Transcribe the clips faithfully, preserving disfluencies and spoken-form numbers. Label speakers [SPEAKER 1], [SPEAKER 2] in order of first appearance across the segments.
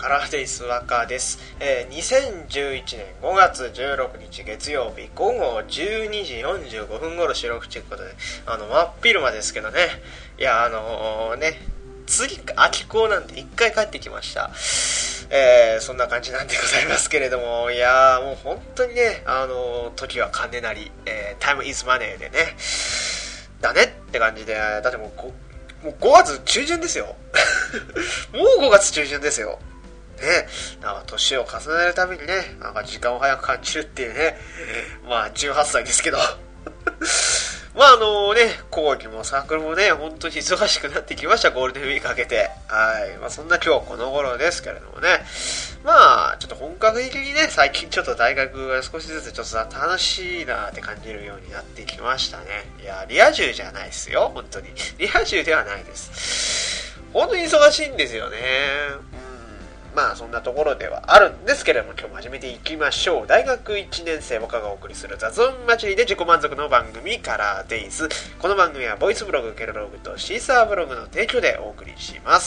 [SPEAKER 1] カラーテイス若です、えー、にせんじゅういちねんごがつじゅうろくにち月曜日ごごじゅうにじよんじゅうごふん頃収録ということで、あの真っ昼間ですけどね、いやあのー、ね次秋高なんで一回帰ってきました。えー、そんな感じなんでございますけれども、いやーもう本当にね、あのー、時は金なり、えー、タイムイズマネーでねだねって感じで、だってもうこもうごがつ中旬ですよもうごがつ中旬ですよね。なんか年を重ねるたびにね、なんか時間を早く感じるっていうね、まあじゅうはっさいですけどまああのね、講義もサークルもね、本当に忙しくなってきました、ゴールデンウィークかけて。はい。まあそんな今日この頃ですけれどもね。まあ、ちょっと本格的にね、最近ちょっと大学が少しずつちょっと楽しいなって感じるようになってきましたね。いや、リア充じゃないですよ、本当に。リア充ではないです。本当に忙しいんですよね。まあそんなところではあるんですけれども、今日も始めていきましょう。大学いちねん生僕がお送りする雑音祭りで自己満足の番組カラーデイズ。この番組はボイスブログ、ケロログとシーサーブログの提供でお送りします。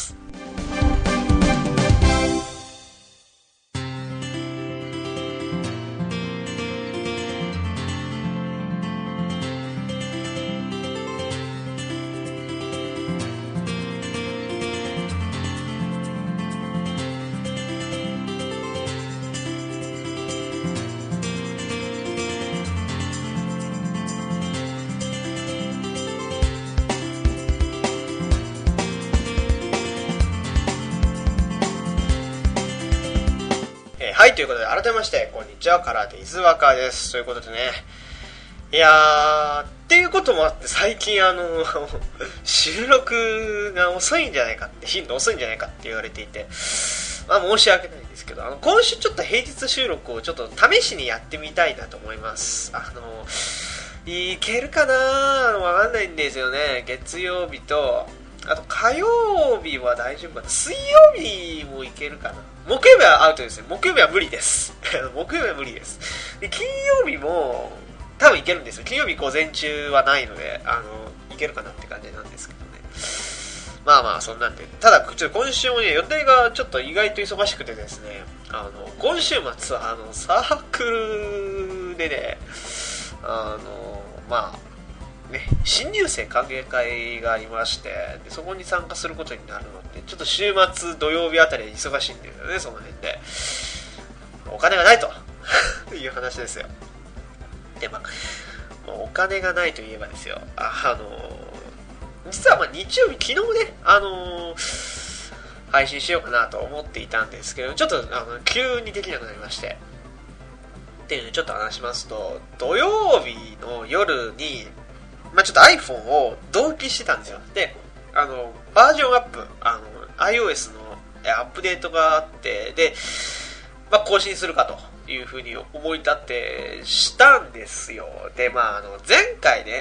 [SPEAKER 1] はい、ということで改めましてこんにちは、カラーテイズワカです。ということでね、いやーっていうこともあって最近あの収録が遅いんじゃないかって、頻度遅いんじゃないかって言われていて、まあ申し訳ないんですけど、あの今週ちょっと平日収録をちょっと試しにやってみたいなと思います。あのいけるかなーわかんないんですよね。月曜日とあと火曜日は大丈夫かな、水曜日もいけるかな、木曜日はアウトですね。木曜日は無理です木曜日は無理です。で金曜日も多分いけるんですよ。金曜日午前中はないので、あのいけるかなって感じなんですけどね。まあまあそんなんで、ただちょっと今週もね、予定がちょっと意外と忙しくてですね、あの今週末はあのサークルでね、あのまあね、新入生歓迎会がありまして、でそこに参加することになるので、ちょっと週末土曜日あたり忙しいんですよね。その辺でお金がないという話ですよ。でまあお金がないといえばですよ、あ、あの実はまあ日曜日、昨日ね、あのー、配信しようかなと思っていたんですけど、ちょっとあの急にできなくなりまして、っていうのをちょっと話しますと、土曜日の夜にまあ、ちょっと iPhone を同期してたんですよ。で、あのバージョンアップ、あの iOS のアップデートがあって、で、まあ、更新するかというふうに思い立ってしたんですよ。で、まあ、あの前回ね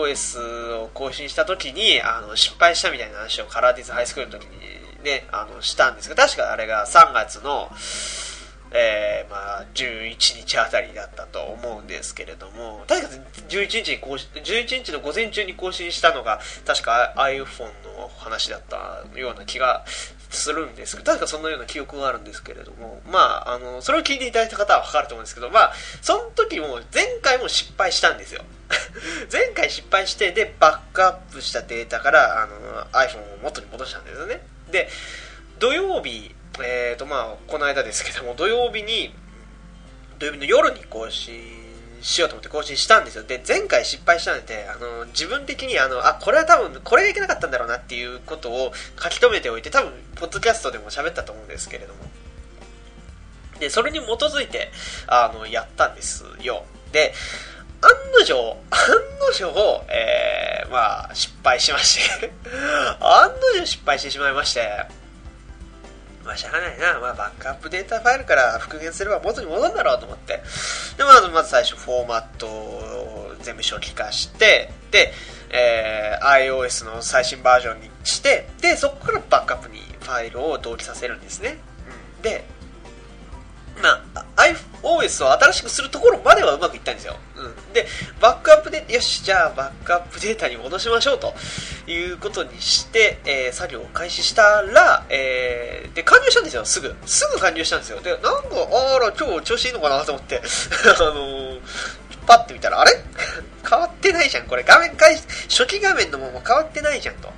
[SPEAKER 1] iOS を更新した時にあの失敗したみたいな話をカラーティスハイスクールの時にね、あのしたんですが、確かあれがさんがつのえー、まあじゅういちにちあたりだったと思うんですけれども、確かじゅういちにちに更新、じゅういちにちの午前中に更新したのが確か iPhone の話だったような気がするんですけど、確かそんなような記憶があるんですけれども、まああのそれを聞いていただいた方は分かると思うんですけど、まあその時も前回も失敗したんですよ前回失敗して、でバックアップしたデータからあの iPhone を元に戻したんですよね。で土曜日、えーとまあ、この間ですけども、土曜日に土曜日の夜に更新しようと思って更新したんですよ。で前回失敗したので、あの自分的にあのあこれは多分これがいけなかったんだろうなっていうことを書き留めておいて、多分ポッドキャストでも喋ったと思うんですけれども、でそれに基づいてあのやったんですよ。で案の定案の定、えー、まあ失敗しまして案の定失敗してしまいまして、まあしゃあないな、まあ、バックアップデータファイルから復元すれば元に戻るんだろうと思って、でまずまず最初フォーマットを全部初期化して、で、えー、iOS の最新バージョンにして、でそこからバックアップにファイルを同期させるんですね、うん、でまあ iOS を新しくするところまではうまくいったんですよ、うん、 でバックアップでよしじゃあバックアップデータに戻しましょうということにして、えー、作業を開始したら、えー、で完了したんですよ。すぐすぐ完了したんですよ。でなんかあら今日調子いいのかなと思ってあのー、パッて見たらあれ変わってないじゃんこれ画面開始初期画面のまま変わってないじゃんと、うん、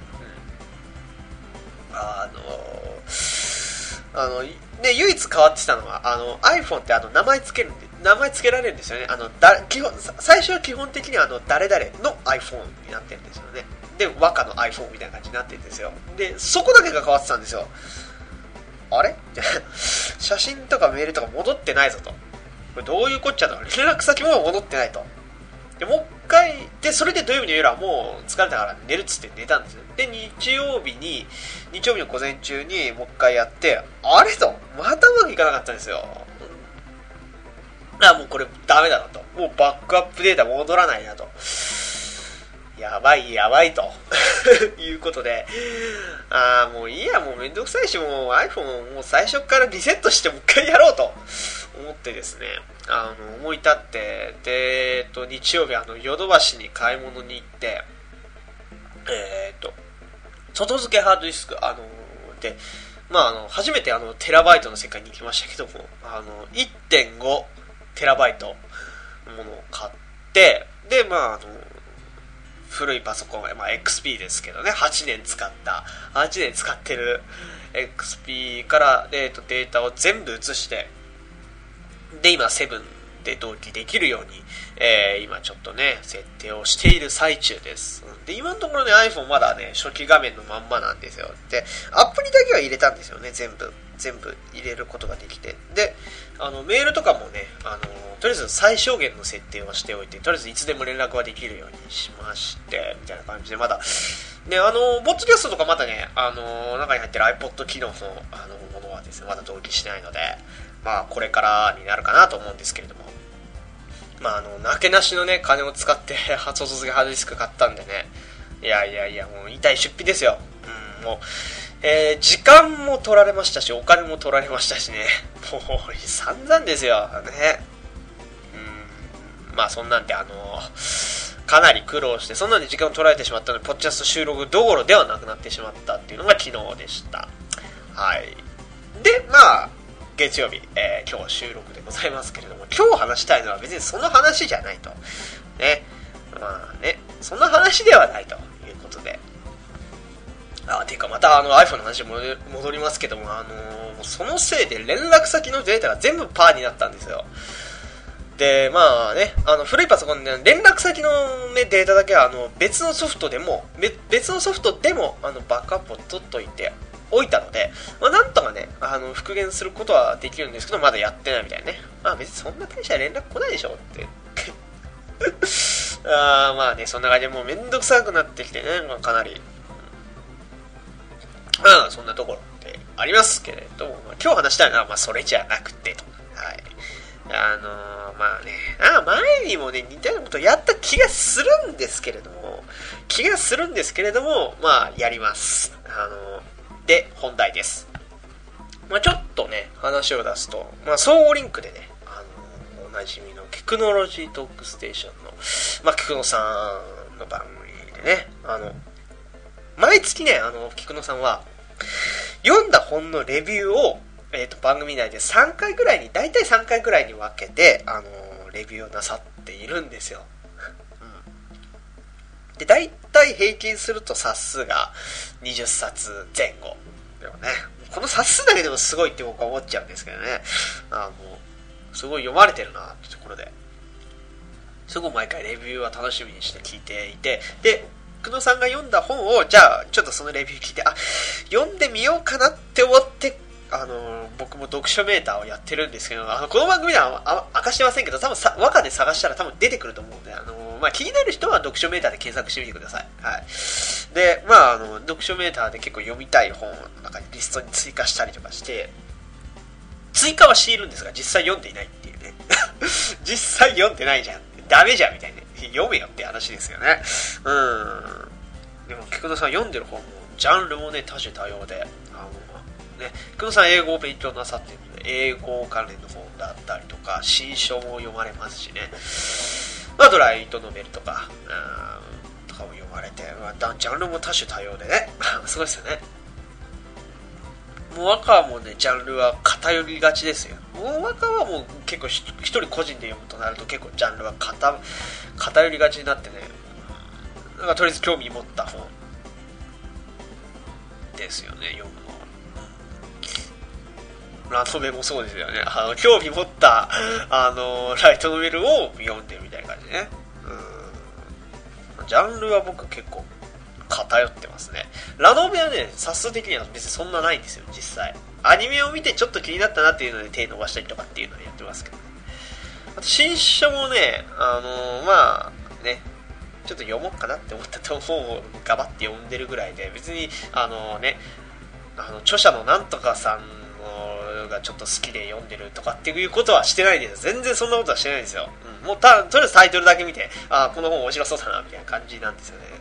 [SPEAKER 1] あのー、あのね、唯一変わってたのはあの iPhone ってあの名前つけるんで名前つけられるんですよね。あのだ基本最初は基本的にはあの誰々の iPhone になってるんですよね。で和歌の iPhone みたいな感じになってるんですよ。でそこだけが変わってたんですよ。あれ写真とかメールとか戻ってないぞと、これどういうこっちゃだろう、連絡先も戻ってないと。でもう一回でそれで土曜日の夜はもう疲れたから寝るっつって寝たんですよ。で日曜日に日曜日の午前中にもう一回やって、あれとまたうまくいかなかったんですよ。あもうこれダメだなと、もうバックアップデータ戻らないなと、やばいやばいということで、あもういいやもうめんどくさいしもう iPhone もう最初からリセットしてもう一回やろうと思ってですね、あの思い立ってで、えっと、日曜日あのヨドバシに買い物に行って、えー、っと外付けハードディスクあので、まあ、あの初めてあのテラバイトの世界に行きましたけども、あの いってんご テラバイトのものを買って、でまああの古いパソコン、まあ、エックスピー ですけどね、はちねん使ったはちねん使ってる エックスピー から、えー、とデータを全部移して、で今セブンで同期できるように、えー、今ちょっとね設定をしている最中です。で今のところね iPhone まだね初期画面のまんまなんですよ。でアプリだけは入れたんですよね。全部全部入れることができて、であのメールとかもね、あのとりあえず最小限の設定をしておいて、とりあえずいつでも連絡ができるようにしましてみたいな感じで、まだねあのポッドキャストとかまだねあの中に入ってる iPod 機能のあのものはですねまだ同期してないので、まあこれからになるかなと思うんですけれども、まああのなけなしのね金を使って外付けハードディスク買ったんでね、いやいやいやもう痛い出費ですよ。うんもう、えー、時間も取られましたしお金も取られましたしね、もう散々ですよね。うんまあそんなんであのかなり苦労して、そんなんで時間を取られてしまったのでポッドキャスト収録どころではなくなってしまったっていうのが昨日でした。はいでまあ月曜日、えー、今日収録でございますけれども、今日話したいのは別にその話じゃないとね、まあねそんな話ではないということで、あていうかまたあの iPhone の話に戻りますけども、あのー、そのせいで連絡先のデータが全部パーになったんですよ。でまあねあの古いパソコンで連絡先の、ね、データだけはあの別のソフトでも別のソフトでもあのバックアップを取っといて置いたので、まあ、なんとかねあの復元することはできるんですけど、まだやってないみたいなね。まあ別にそんな大した連絡来ないでしょってあまあねそんな感じでもうめんどくさくなってきてね、まあ、かなりまあそんなところってありますけれども、まあ、今日話したいのはまあそれじゃなくてと、はいあのー、まあねあ前にもね似たようなことやった気がするんですけれども気がするんですけれどもまあやります。あのーで本題です。まあ、ちょっとね話を出すと、まあ、相互リンクでね、あのおなじみのテクノロジートークステーションの、まあ、菊野さんの番組でね、あの毎月ねあの菊野さんは読んだ本のレビューを、えー、と番組内でさんかいぐらいにだいたいさんかいぐらいに分けて、あのレビューをなさっているんですよ。でだいたい平均すると冊数がにじゅっさつぜん後でもね、この冊数だけでもすごいって僕は思っちゃうんですけどね、あのすごい読まれてるなってところですごい毎回レビューは楽しみにして聞いていて、で久野さんが読んだ本をじゃあちょっとそのレビュー聞いてあ読んでみようかなって思ってあの僕も読書メーターをやってるんですけど、あのこの番組では明かしてませんけど多分さ和歌で探したら多分出てくると思うんで、あの、まあ、気になる人は読書メーターで検索してみてください。はい、でまああの読書メーターで結構読みたい本をなんかリストに追加したりとかして追加はしているんですが実際読んでいないっていうね実際読んでないじゃんダメじゃんみたいな、読めよって話ですよね。うんでも菊田さん読んでる本もジャンルもね多種多様で、あのね、久野さん英語を勉強なさっているので英語関連の本だったりとか新書も読まれますしね、 まあ、ドライトノベルとか、うん、とかを読まれて、まあ、ジャンルも多種多様でね、すごいですよね。もう和歌はもうね、ジャンルは偏りがちですよ。もう和歌はもう結構一人個人で読むとなると結構ジャンルは偏偏りがちになってね、なんかとりあえず興味持った本ですよね、読むのは。ラノベもそうですよね。あの興味持ったあのライトノベルを読んでるみたいな感じでね。うん、ジャンルは僕結構偏ってますね。ラノベはね、冊数的には別にそんなないんですよ、実際。アニメを見てちょっと気になったなっていうので手伸ばしたりとかっていうのをやってますけど、ね、あと新書もね、あのー、まあね、ちょっと読もうかなって思った本をガバって読んでるぐらいで、別にあのね、あの著者のなんとかさんがちょっと好きで読んでるとかっていうことはしてないです。全然そんなことはしてないんですよ。うん、もうたとりあえずタイトルだけ見て、あ、この本面白そうだなみたいな感じなんですよね。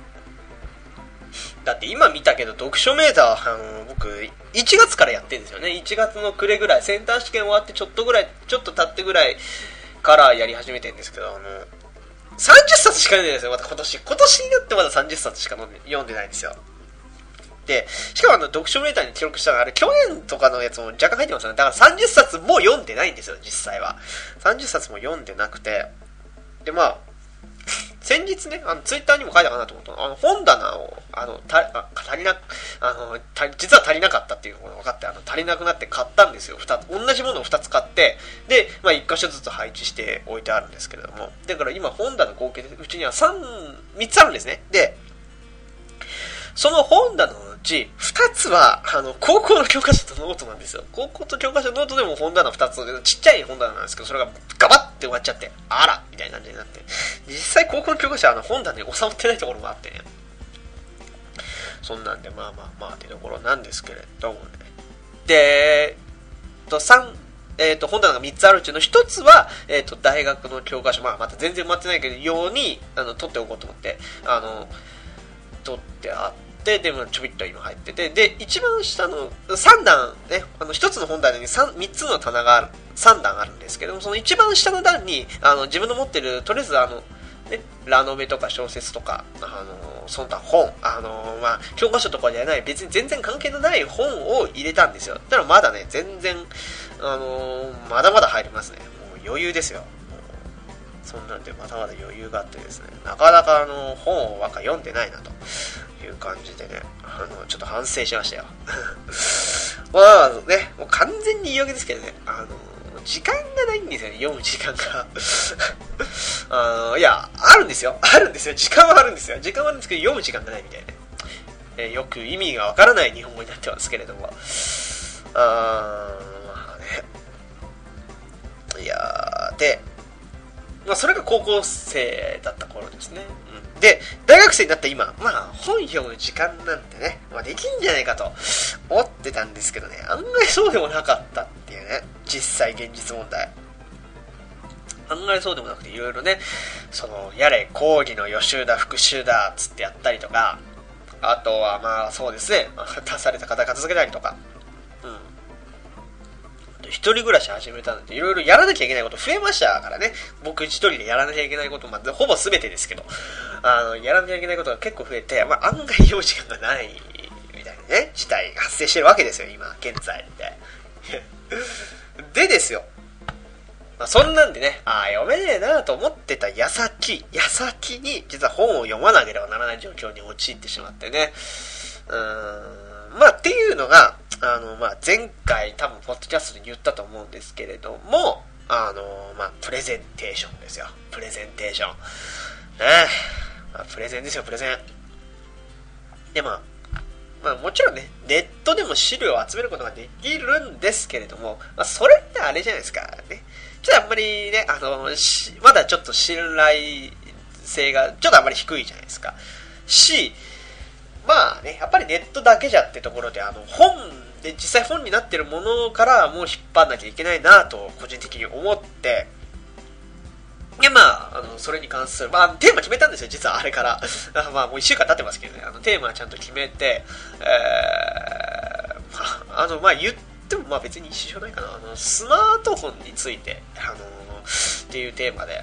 [SPEAKER 1] だって今見たけど読書メーター、あの僕いちがつからやってるんですよね。いちがつの暮れぐらい、センター試験終わってちょっとぐらいちょっと経ってぐらいからやり始めてるんですけど、あのさんじゅっさつしか読んでないんですよ。また今年今年になってまださんじゅっさつしか読んでないんですよ。で、しかもあの読書メーターに記録したのはあれ去年とかのやつも若干入ってますよね。だからさんじゅっさつも読んでないんですよ、実際は。さんじゅっさつも読んでなくて、でまあ先日ね、あのツイッターにも書いたかなと思った、あの本棚をあのたあ足りなあのた実は足りなかったっていうのが分かって、あの足りなくなって買ったんですよ。ふたつ同じものをふたつ買って、で、まあ、いっ箇所ずつ配置して置いてあるんですけれども、だから今本棚合計でうちにはさん、みっつあるんですね。で、その本棚のうちふたつはあの高校の教科書とノートなんですよ。高校と教科書ノートでも本棚ふたつ、ちっちゃい本棚なんですけど、それがガバッて終わっちゃって、あらみたいな感じになって、実際高校の教科書はあの本棚に収まってないところもあってね、そんなんでまあまあまあってところなんですけれどもね。で、とさんえー、と本棚がみっつあるうちのひとつは、えー、と大学の教科書、まあ、また全然埋まってないけどようにあの取っておこうと思ってあの取ってあって、でもちょびっと今入ってて、で一番下のさん段ね、あのひとつの本棚に 3, みっつの棚があるさん段あるんですけども、その一番下の段にあの自分の持ってるとりあえずあのね、ラノベとか小説とか、あのその他本、あのまあ、教科書とかじゃない別に全然関係のない本を入れたんですよ。だからまだね、全然、あのまだまだ入りますね。もう余裕ですよ。そんなんでまだまだ余裕があってですね、なかなかあの本をばっか読んでないなという感じでね、あのちょっと反省しましたよ。まあね、もう完全に言い訳ですけどね、あの時間がないんですよね、読む時間が。あのいや、あるんですよ。あるんですよ。時間はあるんですよ。時間はあるんですけど、読む時間がないみたいなね。えー、よく意味がわからない日本語になってますけれども。あー、まあね。いやー、で、まあ、それが高校生だった頃ですね。うん、で、大学生になった今、まあ、本読む時間なんてね、まあ、できんじゃないかと思ってたんですけどね、あんまりそうでもなかったっていうね、実際現実問題。あんまりそうでもなくて、いろいろね、その、やれ、講義の予習だ、復習だ、つってやったりとか、あとはまあ、そうですね、出された方片付けたりとか、うん。一人暮らし始めたのでいろいろやらなきゃいけないこと増えましたからね。僕一人でやらなきゃいけないこと、まあ、ほぼ全てですけど、あのやらなきゃいけないことが結構増えて、まあ、案外用時間がないみたいなね事態が発生してるわけですよ、今現在で。でですよ、まあ、そんなんでね、ああ読めねえなと思ってた矢先矢先に実は本を読まなければならない状況に陥ってしまってね、うーん、まあっていうのがあの、まあ、前回多分ポッドキャストで言ったと思うんですけれども、あの、まあ、プレゼンテーションですよ。プレゼンテーション。ねえ、まあ、プレゼンですよ、プレゼン。で、まあ、まあ、もちろんね、ネットでも資料を集めることができるんですけれども、まあ、それってあれじゃないですか、ね。ちょっとあんまりね、あの、まだちょっと信頼性がちょっとあんまり低いじゃないですか。し、まあね、やっぱりネットだけじゃってところで、あの、本で実際本になってるものからもう引っ張んなきゃいけないなと個人的に思って、でまあ、あのそれに関する、まあ、テーマ決めたんですよ、実はあれからまあもういっしゅうかん経ってますけどね、あのテーマはちゃんと決めて、えー、まあ、あのまあ言ってもまあ別に一緒ないかな、あのスマートフォンについて、あのっていうテーマで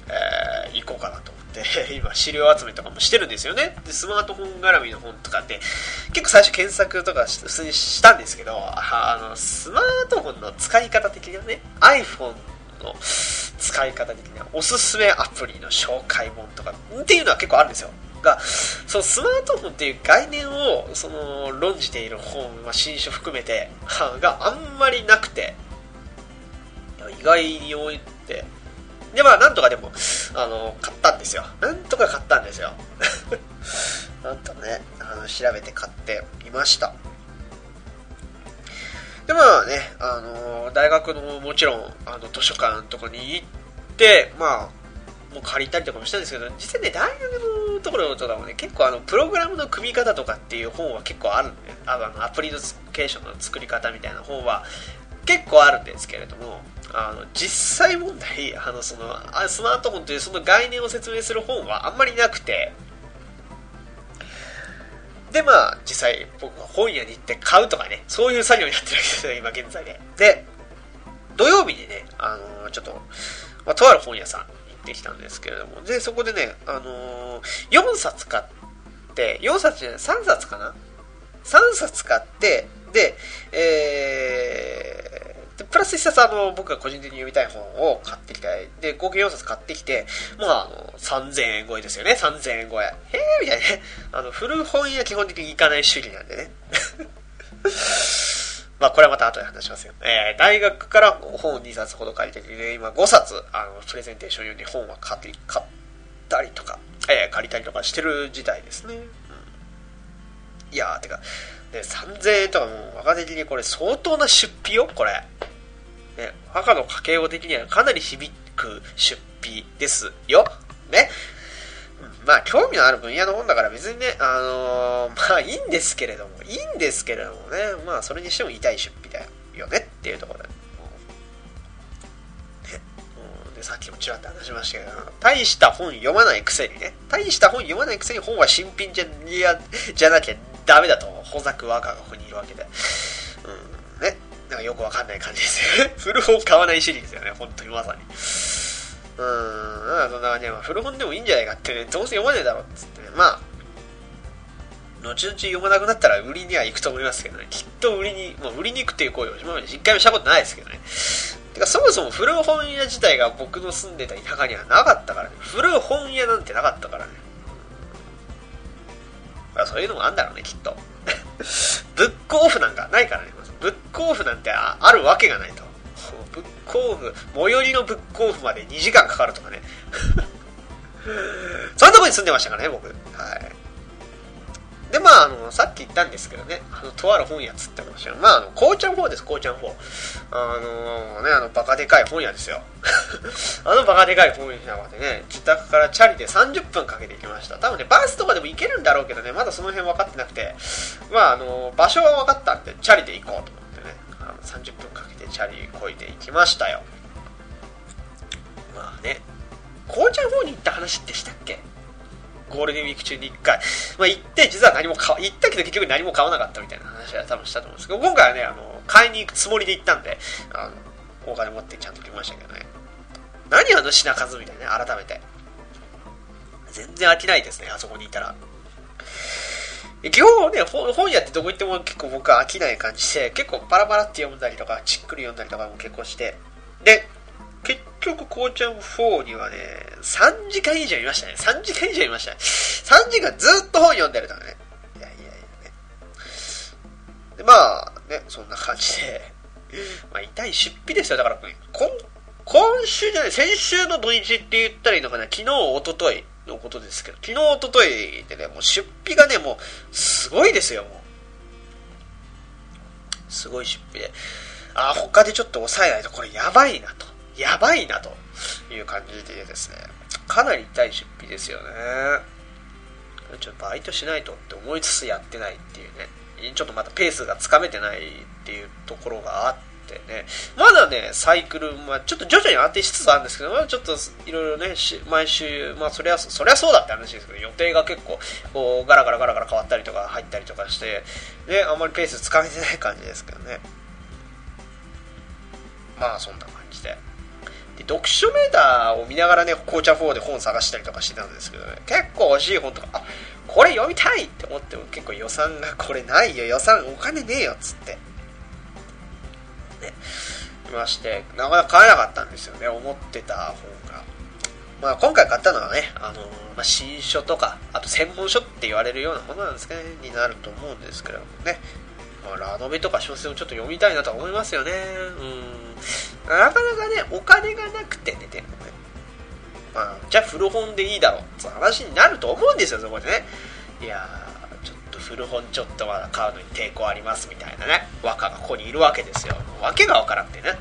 [SPEAKER 1] えー、行こうかなと思って今資料集めとかもしてるんですよね。でスマートフォン絡みの本とかって結構最初検索とか普通にしたんですけど、あのスマートフォンの使い方的なね iPhone の使い方的なおすすめアプリの紹介本とかっていうのは結構あるんですよが、そのスマートフォンっていう概念をその論じている本、まあ、新書含めてがあんまりなくて、意外に多いって、でまあなんとかでもあの買ったんですよ。なんとか買ったんですよなんとかねあの調べて買っていました。でまあねあの大学のもちろんあの図書館のとこに行ってまあもう借りたりとかもしたんですけど、実際ね大学のところとかもね結構あのプログラムの組み方とかっていう本は結構あるんで、あのアプリケーションの作り方みたいな本は結構あるんですけれども、あの実際問題あのそのスマートフォンというその概念を説明する本はあんまりなくて、でまあ実際僕は本屋に行って買うとかねそういう作業になってるわけですよ今現在で。で土曜日にねあのちょっと、まあ、とある本屋さん行ってきたんですけれども、でそこでねあのよんさつ買ってよんさつじゃないさんさつかなさんさつ買って、でえーでプラスいっさつあの僕が個人的に読みたい本を買ってきたいで合計よんさつ買ってきて、まあ、あのさんぜんえん超えですよね。さんぜんえん超えへーみたいなね、あの古本屋基本的に行かない主義なんでねまあこれはまた後で話しますよ。えー、大学から本にさつほど借りてきて、今ごさつあのプレゼンテーション用に本は買って買ったりとか、えー、借りたりとかしてる時代ですね、うん、いやーてかでさんぜんえんとかもう若手的にこれ相当な出費よこれ、ね、赤の家計簿的にはかなり響く出費ですよね。まあ興味のある分野の本だから別にねあのー、まあいいんですけれどもいいんですけれどもね、まあそれにしても痛い出費だよねっていうところで、ね、でさっきもちらっと話しましたけど、大した本読まないくせにね大した本読まないくせに本は新品じゃいやじゃなきゃダメだとほざく若がここにいるわけで、うんね、なんかよくわかんない感じですよね古本買わないシリーズだよね本当にまさに。うーん、そんな感じで、まあ、古本でもいいんじゃないかってね、どうせ読まねえだろっつってね、まあ後々読まなくなったら売りには行くと思いますけどね、きっと売りに、まあ、売りに行くっていう行為を今まで一回もしたことないですけどね。てかそもそも古本屋自体が僕の住んでた田舎にはなかったからね、古本屋なんてなかったからね。まあ、そういうのもあんだろうねきっとブックオフなんかないからね、ブックオフなんて あ, あるわけがないと。ブックオフ最寄りのブックオフまでにじかんかかるとかねそんなとこに住んでましたからね僕。はいでまああのさっき言ったんですけどね、あのとある本屋つってましたよ。まああのこうちゃんフォーですこうちゃんフォーあのねあのバカでかい本屋ですよあのバカでかい本屋までね自宅からチャリでさんじゅっぷんかけて行きました。多分ねバスとかでも行けるんだろうけどねまだその辺分かってなくて、まああの場所は分かったんでチャリで行こうと思ってねあのさんじゅっぷんかけてチャリこいで行きましたよ。まあねこうちゃんフォーに行った話ってしたっけ、ゴールデンウィーク中にいっかい、まあ、行って実は何も買行ったけど結局何も買わなかったみたいな話は多分したと思うんですけど、今回はねあの買いに行くつもりで行ったんであのお金持ってちゃんと来ましたけどね、何あの品数みたいなね改めて全然飽きないですねあそこにいたら。基本ね本屋ってどこ行っても結構僕は飽きない感じで結構パラパラって読んだりとかじっくり読んだりとかも結構して、で結局こうちゃんフォーにはねさんじかん以上いましたね。さんじかん以上いましたね。さんじかんずっと本読んでるとかね。いやいやいやね。でまあねそんな感じでまあ痛い出費ですよ。だから今今週じゃない先週の土日って言ったらいいのかな、昨日一昨日のことですけど、昨日一昨日でねもう出費がねもうすごいですよ。もうすごい出費で、あ他でちょっと抑えないとこれやばいなとやばいなという感じでですね、かなり痛い出費ですよね。ちょっとバイトしないとって思いつつやってないっていうね、ちょっとまたペースがつかめてないっていうところがあってね、まだねサイクル、まあ、ちょっと徐々に安定しつつあるんですけど、まあ、ちょっといろいろね毎週まあそりゃそりゃそうだって話ですけど、予定が結構こうガラガラガラガラ変わったりとか入ったりとかしてであんまりペースつかめてない感じですけどね。まあそんな感じでで読書メーターを見ながらね紅茶フォーで本探したりとかしてたんですけどね、結構欲しい本とか、あこれ読みたいって思っても結構予算がこれないよ、予算お金ねえよっつってねいまして、なかなか買えなかったんですよね、思ってた本が。まあ今回買ったのはね、あのーまあ、新書とかあと専門書って言われるようなものなんですかねになると思うんですけどもね、まあ、ラノベとか小説をちょっと読みたいなと思いますよね。うんなかなかねお金がなくてね、でもね、まあ、じゃあ古本でいいだろうって話になると思うんですよ、そこでね。いやーちょっと古本ちょっとまだ買うのに抵抗ありますみたいなね若がここにいるわけですよ。わけがわからんってね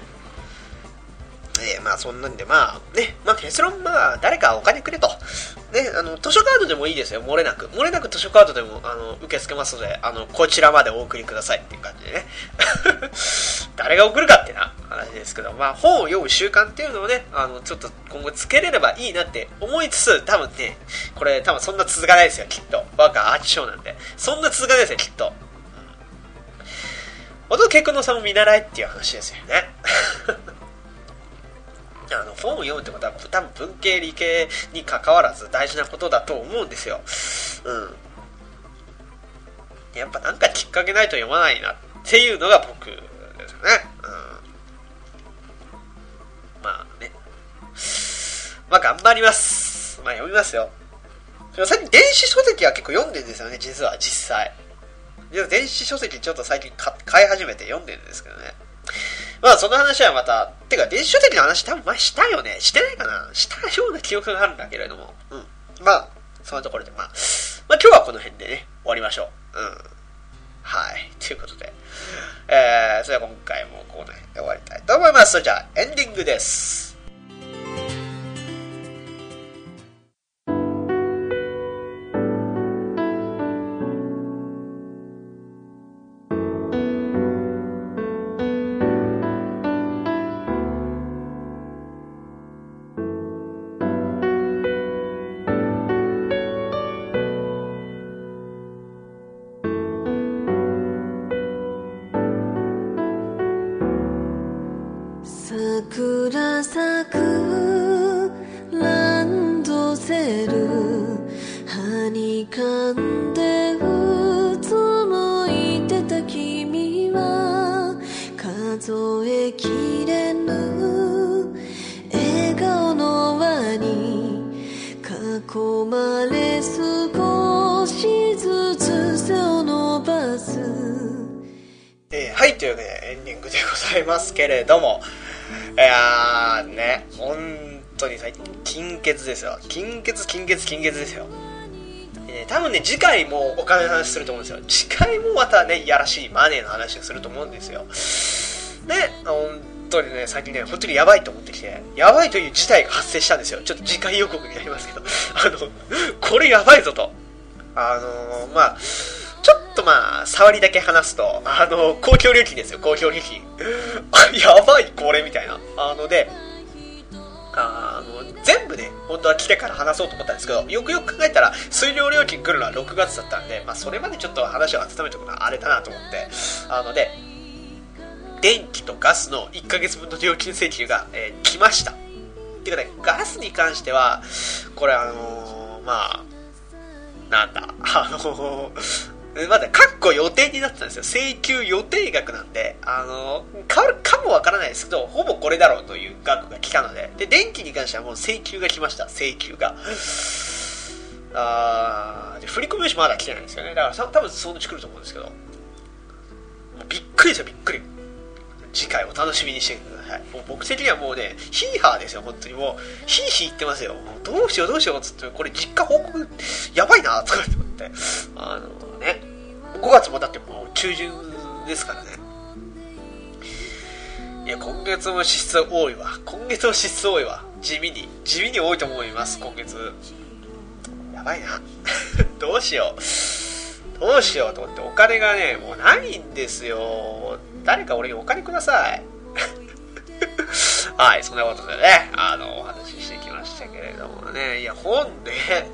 [SPEAKER 1] えー、まあそんなんでまあね、まあ結論まあ誰かお金くれとね、あの図書カードでもいいですよ、漏れなく漏れなく図書カードでもあの受け付けますので、あのこちらまでお送りくださいっていう感じでね誰が送るかってな話ですけど、まあ本を読む習慣っていうのをね、あのちょっと今後つけれればいいなって思いつつ、多分ねこれ多分そんな続かないですよきっと、若アーチショーなんでそんな続かないですよきっと。ほとんど結婚の差も見習えっていう話ですよねあの本を読むってことは多分文系理系に関わらず大事なことだと思うんですよ。うん。やっぱなんかきっかけないと読まないなっていうのが僕ですよね。うん。まあね。まあ頑張ります。まあ読みますよ。最近電子書籍は結構読んでるんですよね、実は実際。電子書籍ちょっと最近買い始めて読んでるんですけどね。まあその話はまた、てか電子書籍の話多分前したよね、してないかな、したような記憶があるんだけれども、うん、まあそんなところで、まあ、まあ今日はこの辺でね終わりましょう。うん、はいということで、えー、それでは今回もこの辺で終わりたいと思います。それじゃあエンディングです。
[SPEAKER 2] 桜咲くランドセル、はにかんでうつむいてた君は数えきれぬ笑顔の輪に囲まれ少しずつ背を伸ばす。
[SPEAKER 1] えー、はいというわけでエンディングでございますけれども、いやーね、本当に最近金欠ですよ。金欠金欠金欠ですよ。えー、多分ね次回もお金の話すると思うんですよ。次回もまたねいやらしいマネーの話をすると思うんですよ。で本当にね最近ね本当にやばいと思ってきて、やばいという事態が発生したんですよ。ちょっと次回予告になりますけどあのこれやばいぞと、あのー、まあちょっとまあ触りだけ話すと、あの公共料金ですよ、公共料金やばいこれみたいな、あのであの全部ね本当は来てから話そうと思ったんですけど、よくよく考えたら水道料金来るのはろくがつだったんで、まあそれまでちょっと話を温めておくのはあれだなと思って、あので電気とガスのいっかげつぶんの料金請求が、えー、来ました。っていうかね、ガスに関してはこれあのー、まあなんだあのーまだ括弧予定になってたんですよ。請求予定額なんで、あの変わるかもわからないですけど、ほぼこれだろうという額が来たので、で電気に関してはもう請求が来ました。請求があーで振り込み用紙まだ来てないんですよね。だからさ多分そのうち来ると思うんですけど、もうびっくりですよ、びっくり。次回お楽しみにしてください。もう僕的にはもうねヒーハーですよ、本当にもうヒーヒー言ってますよ。もうどうしようどうしようっつって、これ実家報告やばいなとか思って、あのねごがつもだってもう中旬ですからね。いや今月も支出多いわ、今月も支出多いわ、地味に地味に多いと思います。今月やばいなどうしようどうしようと思って、お金がねもうないんですよ。誰か俺にお金くださいはいそんなことでね、あのお話ししてきましたけれどもね、いや本で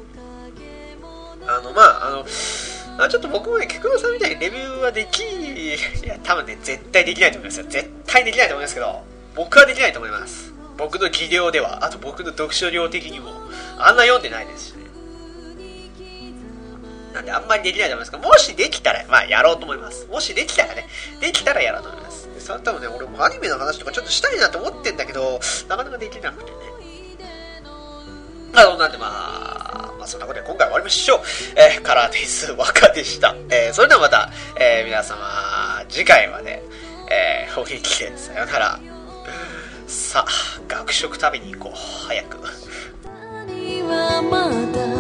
[SPEAKER 1] あのまああのあちょっと僕もね菊野さんみたいにレビューはできいや多分ね絶対できないと思いますよ。絶対できないと思いますけど、僕はできないと思います。 僕の技量では、あと僕の読書量的にもあんな読んでないですしね。なんであんまりできないと思いますけど、もしできたらまあやろうと思います。もしできたらね、できたらやろうと思います。でその多分ね、俺もアニメの話とかちょっとしたいなと思ってんだけど、なかなかできなくてね。あのなんでまあ、まあそんなことで今回終わりましょう。えー、カラーテイス若でした。えー、それではまた、えー、皆様次回まで、えー、お元気でさよなら。さあ学食食べに行こう早く。
[SPEAKER 2] はまだ